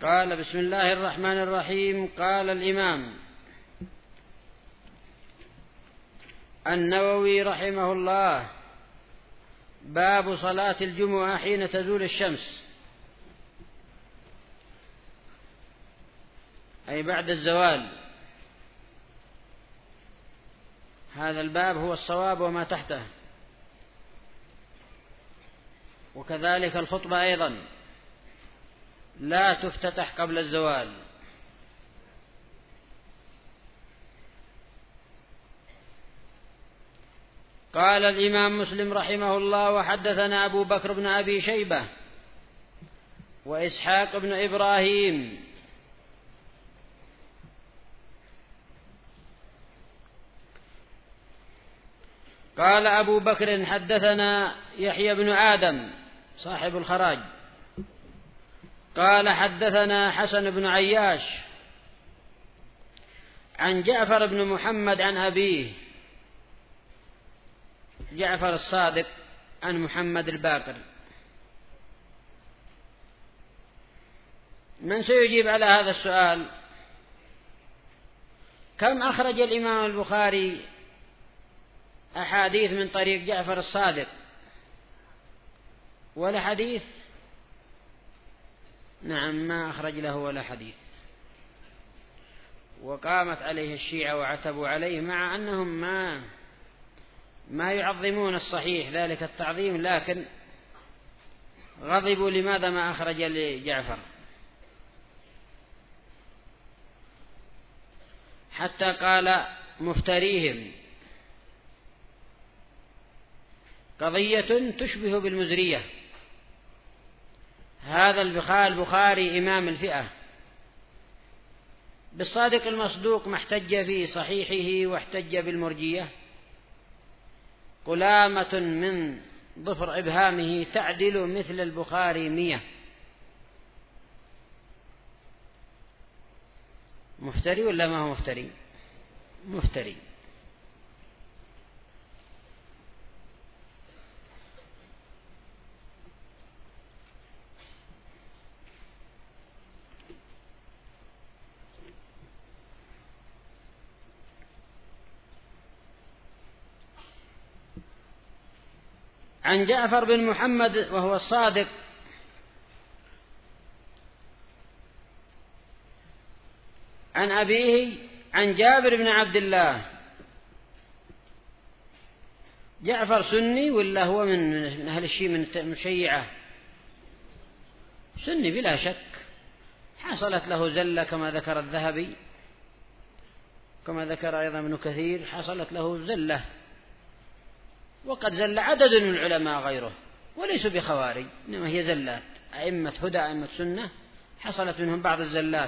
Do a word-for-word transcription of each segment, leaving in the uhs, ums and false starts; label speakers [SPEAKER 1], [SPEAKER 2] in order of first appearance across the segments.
[SPEAKER 1] قال: بسم الله الرحمن الرحيم. قال الإمام النووي رحمه الله: باب صلاة الجمعة حين تزول الشمس، أي بعد الزوال. هذا الباب هو الصواب وما تحته، وكذلك الخطبة أيضا لا تفتتح قبل الزوال. قال الإمام مسلم رحمه الله: وحدثنا أبو بكر بن أبي شيبة وإسحاق بن إبراهيم قال أبو بكر: حدثنا يحيى بن آدم صاحب الخراج قال: حدثنا حسن بن عياش عن جعفر بن محمد عن أبيه جعفر الصادق عن محمد الباقر. من سيجيب على هذا السؤال؟ كم أخرج الإمام البخاري أحاديث من طريق جعفر الصادق؟ ولا حديث؟ نعم، ما أخرج له ولا حديث. وقامت عليه الشيعة وعتبوا عليه، مع أنهم ما ما يعظمون الصحيح ذلك التعظيم، لكن غضبوا لماذا ما أخرج لجعفر، حتى قال مفتريهم: قضية تشبه بالمزرية. هذا البخاري إمام الفئة، بالصادق المصدوق ما احتج في صحيحه واحتج بالمرجية. قلامة من ظفر إبهامه تعدل مثل البخاري مية. مفتري ولا ما هو مفتري؟ مفتري. عن جعفر بن محمد وهو الصادق عن أبيه عن جابر بن عبد الله. جعفر سني ولا هو من أهل الشيعة من المشيعة؟ سني بلا شك. حصلت له زلة كما ذكر الذهبي، كما ذكر أيضا ابن كثير، حصلت له زلة، وقد زل عدد من العلماء غيره وليسوا بخوارج، إنما هي زلات. أئمة هدى أئمة سنة حصلت منهم بعض الزلات.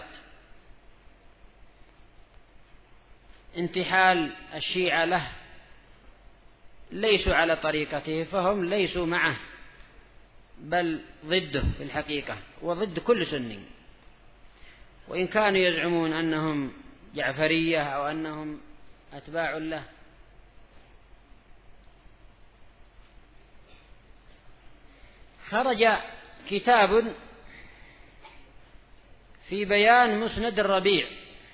[SPEAKER 1] انتحال الشيعة له، ليسوا على طريقته، فهم ليسوا معه بل ضده في الحقيقة، وضد كل سني. وإن كانوا يزعمون أنهم جعفرية أو أنهم أتباع له. خرج كتاب في بيان مسند الربيع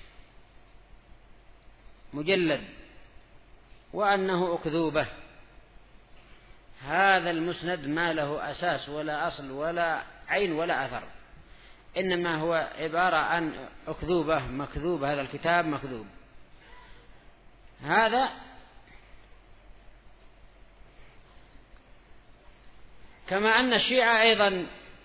[SPEAKER 1] مجلد، وأنه أكذوبة. هذا المسند ما له أساس ولا أصل ولا عين ولا أثر، إنما هو عبارة عن أكذوبة مكذوب. هذا الكتاب مكذوب. هذا كما أن الشيعة أيضا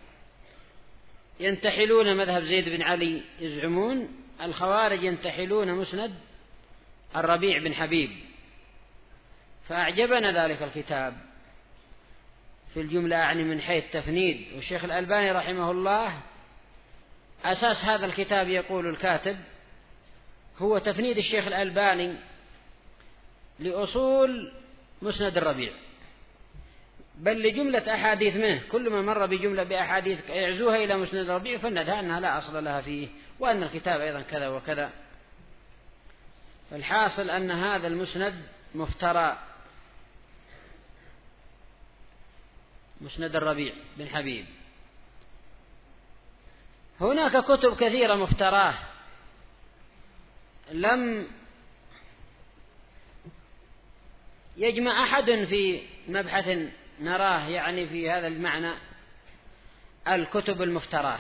[SPEAKER 1] ينتحلون مذهب زيد بن علي، يزعمون الخوارج ينتحلون مسند الربيع بن حبيب. فأعجبنا ذلك الكتاب في الجملة، يعني من حيث تفنيد. والشيخ الألباني رحمه الله أساس هذا الكتاب، يقول الكاتب، هو تفنيد الشيخ الألباني لأصول مسند الربيع، بل لجملة أحاديث منه. كل ما مر بجملة بأحاديث يعزوها إلى مسند الربيع فندها أنها لا أصل لها فيه، وأن الكتاب أيضا كذا وكذا. فالحاصل أن هذا المسند مفترى، مسند الربيع بن حبيب. هناك كتب كثيرة مفتراه لم يجمع أحد في مبحث نراه يعني في هذا المعنى الكتب المفتراه.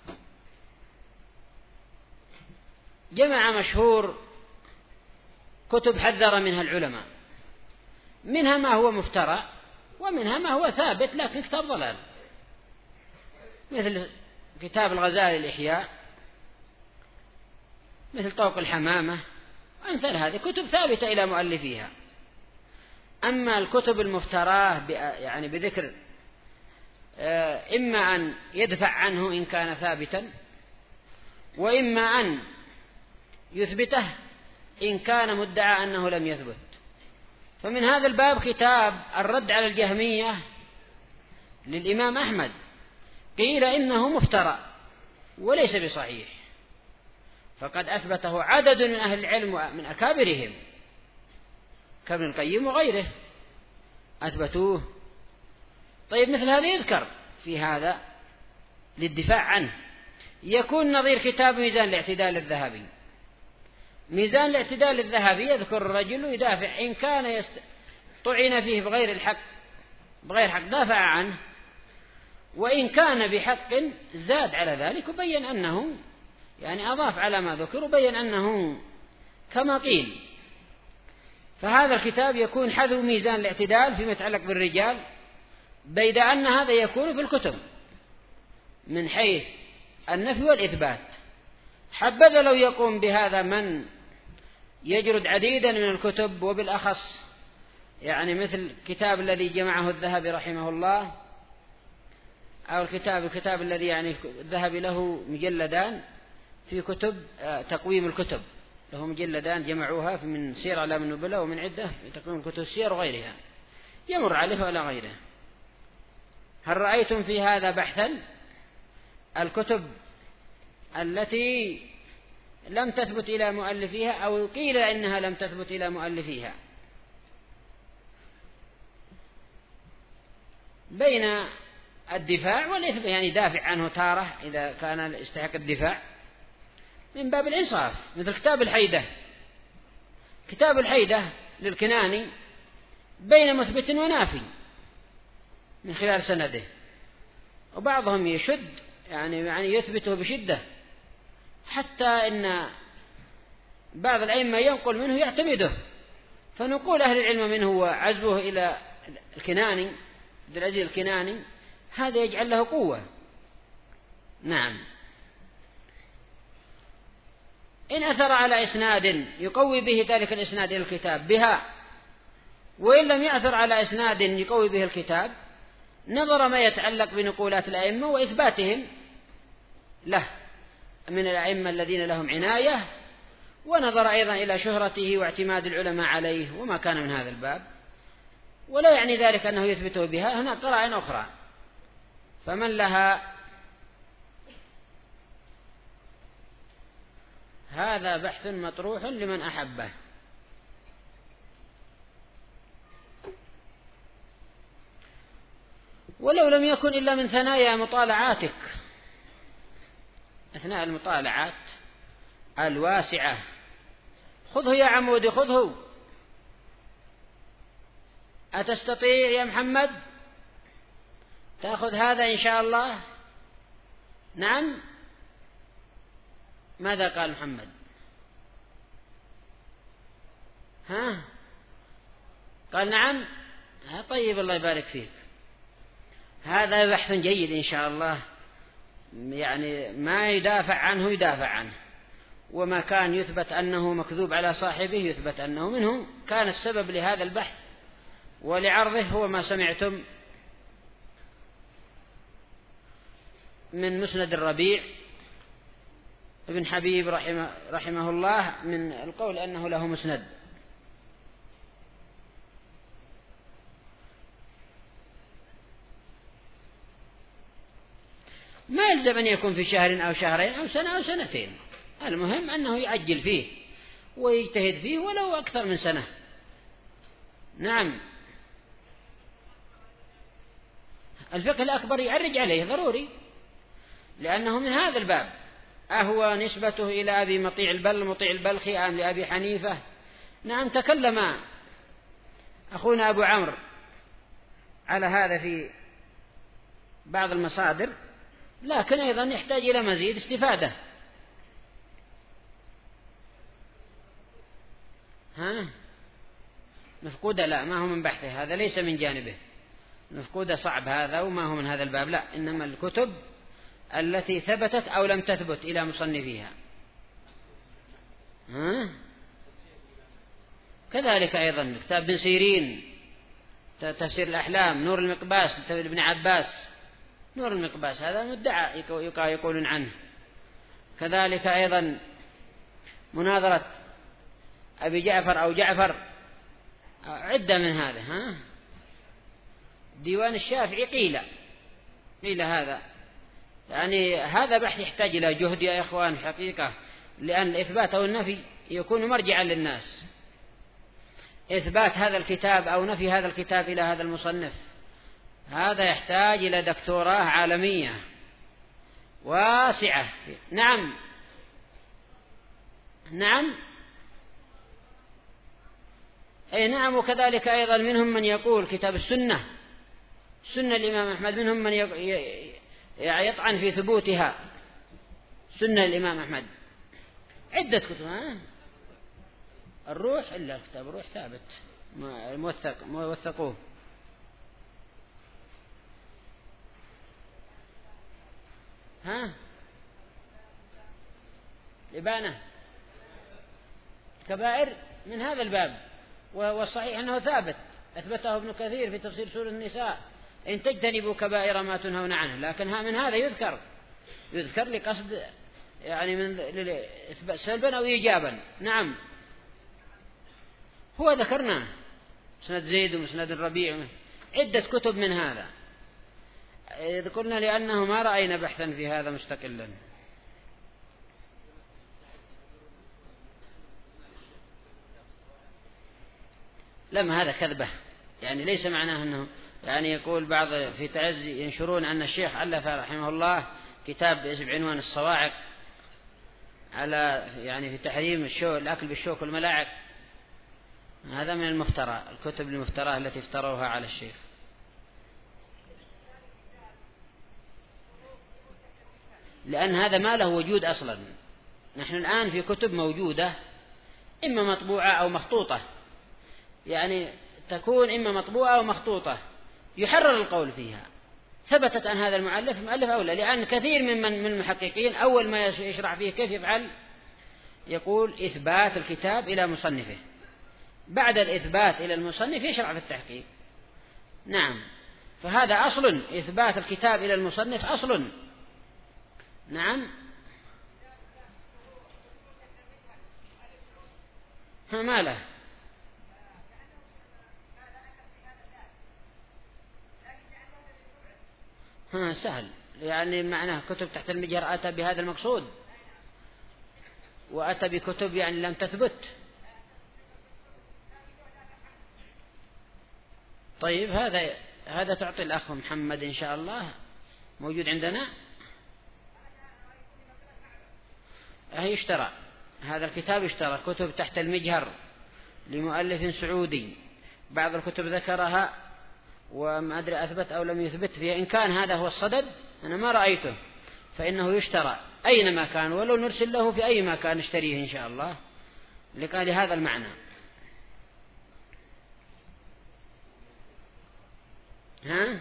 [SPEAKER 1] جمع مشهور كتب حذر منها العلماء، منها ما هو مفترى ومنها ما هو ثابت لكن كتاب ضلال، مثل كتاب الغزالي الإحياء، مثل طوق الحمامة، أمثال هذه كتب ثابتة إلى مؤلفيها. أما الكتب المفتراه يعني بذكر إما أن يدفع عنه إن كان ثابتا، وإما أن يثبته إن كان مدعى أنه لم يثبت. فمن هذا الباب كتاب الرد على الجهمية للإمام أحمد، قيل إنه مفترى وليس بصحيح، فقد أثبته عدد من أهل العلم من أكابرهم كابن القيم وغيره أثبتوه. طيب مثل هذا يذكر في هذا للدفاع عنه، يكون نظير كتاب ميزان الاعتدال الذهبي. ميزان الاعتدال الذهبي يذكر الرجل ويدافع إن كان يست... طعن فيه بغير الحق بغير حق دافع عنه، وإن كان بحق زاد على ذلك وبين أنه يعني أضاف على ما ذكر وبين أنه كما قيل. فهذا الكتاب يكون حذو ميزان الاعتدال فيما يتعلق بالرجال، بيد أن هذا يكون في الكتب من حيث النفي والإثبات. حبذا لو يقوم بهذا من يجرد عديدا من الكتب، وبالأخص يعني مثل الكتاب الذي جمعه الذهبي رحمه الله، أو الكتاب الكتاب الذي يعني الذهبي له مجلدان في كتب تقويم الكتب، له مجلدان جمعوها من سير أعلام النبلاء ومن عدة في تقويم كتب السير وغيرها، يمر عليه ولا غيره. هل رأيتم في هذا بحثا؟ الكتب التي لم تثبت إلى مؤلفيها أو قيل إنها لم تثبت إلى مؤلفيها، بين الدفاع والإثبات، يعني دافع عنه تارة إذا كان يستحق الدفاع من باب الإنصاف، مثل كتاب الحيدة. كتاب الحيدة للكناني بين مثبت ونافي من خلال سنده، وبعضهم يشد يعني يعني يثبته بشدة، حتى إن بعض الأئمة ينقل منه يعتمده، فنقول أهل العلم منه وعزبه إلى الكناني عبد العزيز الكناني هذا يجعل له قوة. نعم. إن أثر على إسناد يقوي به ذلك الإسناد إلى الكتاب بها، وإن لم يأثر على إسناد يقوي به الكتاب، نظر ما يتعلق بنقولات الأئمة وإثباتهم له من الأئمة الذين لهم عناية، ونظر أيضا إلى شهرته واعتماد العلماء عليه وما كان من هذا الباب، ولا يعني ذلك أنه يثبته بها، هنا قرائن أخرى. فمن لها هذا بحث مطروح لمن أحبه. ولو لم يكن إلا من ثنايا مطالعاتك أثناء المطالعات الواسعة، خذه يا عمودي خذه. أتستطيع يا محمد تأخذ هذا إن شاء الله؟ نعم. ماذا قال محمد؟ ها قال نعم. طيب الله يبارك فيك. هذا بحث جيد إن شاء الله، يعني ما يدافع عنه يدافع عنه، وما كان يثبت أنه مكذوب على صاحبه يثبت أنه منه. كان السبب لهذا البحث ولعرضه هو ما سمعتم من مسند الربيع ابن حبيب رحمه, رحمه الله من القول أنه له مسند. ما يلزم أن يكون في شهر أو شهرين أو سنة أو سنتين، المهم أنه يعجل فيه ويجتهد فيه ولو أكثر من سنة. نعم. الفقه الأكبر يعرج عليه ضروري، لأنه من هذا الباب. أهو نسبته إلى أبي مطيع البل مطيع البلخي أم لأبي حنيفة؟ نعم تكلم أخونا أبو عمرو على هذا في بعض المصادر، لكن أيضا يحتاج إلى مزيد استفادة. ها مفقودة لا، ما هو من بحثه، هذا ليس من جانبه. مفقودة صعب هذا وما هو من هذا الباب، لا، إنما الكتب التي ثبتت أو لم تثبت إلى مصنفيها. ها؟ كذلك أيضا كتاب ابن سيرين تفسير الأحلام، نور المقباس لابن عباس، نور المقباس هذا مدعى يقولون عنه. كذلك أيضا مناظرة أبي جعفر أو جعفر، عدة من هذا. ها؟ ديوان الشافعي قيل قيل هذا، يعني هذا بحث يحتاج إلى جهد يا إخوان حقيقة، لأن الإثبات أو النفي يكون مرجعا للناس. إثبات هذا الكتاب أو نفي هذا الكتاب إلى هذا المصنف، هذا يحتاج إلى دكتوراه عالمية واسعة. نعم نعم أي نعم. وكذلك أيضا منهم من يقول كتاب السنة، سنة الإمام أحمد، منهم من يطعن في ثبوتها، سنة الإمام أحمد، عدة كتب. ها؟ الروح إلا كتاب الروح ثابت موثق موثقوه. ها إبانة كبائر من هذا الباب، والصحيح أنه ثابت، أثبته ابن كثير في تفسير سورة النساء، إن تجتنبوا كبائر ما تنهون عنه. لكن من هذا يذكر يذكر لقصد يعني من سلبا أو إيجابا. نعم هو ذكرنا مسند زيد ومسند الربيع، عدة كتب من هذا ذكرنا، لأنه ما رأينا بحثا في هذا مستقلا. لما هذا كذبة، يعني ليس معناه أنه يعني يقول بعض في تعزي ينشرون أن الشيخ ألف رحمه الله كتاب بعنوان الصواعق على يعني في تحريم الشو الأكل بالشوك والملاعق. هذا من المفترى، الكتب المفترى التي افتروها على الشيخ. لأن هذا ما له وجود أصلا. نحن الآن في كتب موجودة إما مطبوعة أو مخطوطة، يعني تكون إما مطبوعة أو مخطوطة يحرر القول فيها، ثبتت عن هذا المؤلف مؤلف أولى. لأن كثير من من المحققين أول ما يشرح فيه كيف يفعل يقول إثبات الكتاب إلى مصنفه، بعد الإثبات إلى المصنف يشرع في التحقيق. نعم فهذا أصل، إثبات الكتاب إلى المصنف أصل. نعم ما له ها سهل، يعني معناه كتب تحت المجهر أتى بهذا المقصود، وأتى بكتب يعني لم تثبت. طيب هذا هذا تعطي الأخ محمد إن شاء الله موجود عندنا. هي اشترى هذا الكتاب، اشترى كتب تحت المجهر لمؤلف سعودي، بعض الكتب ذكرها وما أدري أثبت أو لم يثبت فيها. إن كان هذا هو الصدد أنا ما رأيته، فإنه يشترى أينما كان، ولو نرسل له في أي مكان نشتريه إن شاء الله لقال هذا المعنى. ها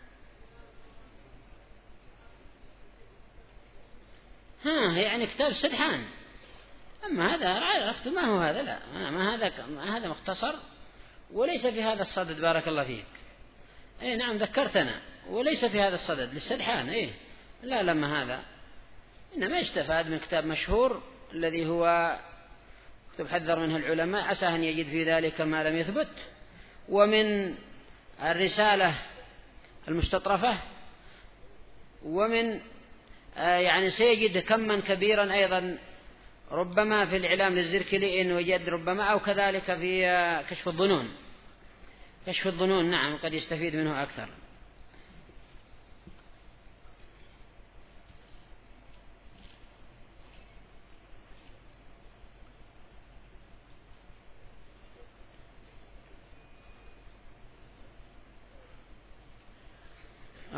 [SPEAKER 1] ها يعني كتاب سدحان. أما هذا عرفت ما هو هذا، لا ما هذا ما هذا مختصر وليس في هذا الصدد. بارك الله فيك. اي نعم ذكرتنا، وليس في هذا الصدد للسدحان. ايه لا لما هذا إنما يستفاد من كتاب مشهور الذي هو كتب حذر منه العلماء، عسى أن يجد في ذلك ما لم يثبت، ومن الرسالة المستطرفة، ومن آه يعني سيجد كما كبيرا أيضا ربما في الإعلام للزركلي إن وجد ربما، أو كذلك في آه كشف الظنون. كشف الظنون نعم قد يستفيد منه أكثر.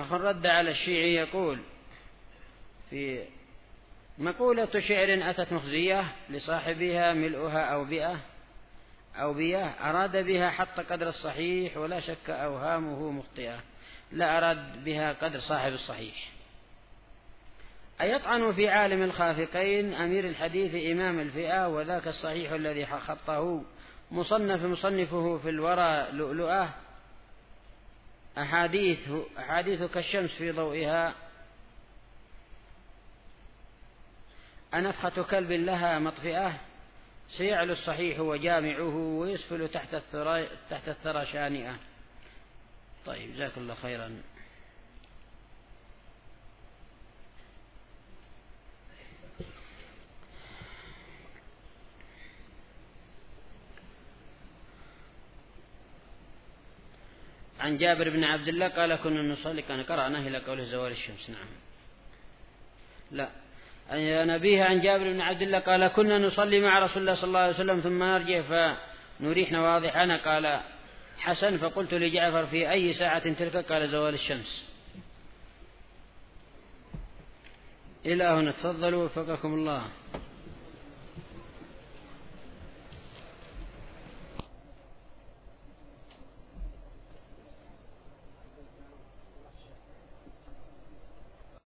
[SPEAKER 1] أخ رد على الشيعي يقول في مقولة شعر أتت مخزية لصاحبها ملؤها أو بئة أو بياه أراد بها حط قدر الصحيح ولا شك أوهامه مخطئة. لا أراد بها قدر صاحب الصحيح. أيطعن في عالم الخافقين أمير الحديث إمام الفئة وذاك الصحيح الذي خطه مصنف مصنفه في الورى لؤلؤة أحاديث أحاديث كالشمس في ضوئها أنفخة كلب لها مطفئة سيعلو الصحيح وجامعه ويسفل تحت الثرى تحت الثرى شانئة. طيب جزاك الله خيرا. عن جابر بن عبد الله قال كنا نصلي كان قرأناه إلى قوله زوال الشمس. نعم لا عن نبيه عن جابر بن عبد الله قال كنا نصلي مع رسول الله صلى الله عليه وسلم ثم نرجع فنريح نواضحنا. قال حسن فقلت لجعفر في أي ساعة تلك؟ قال زوال الشمس. إلى هنا تفضلوا وفقكم الله.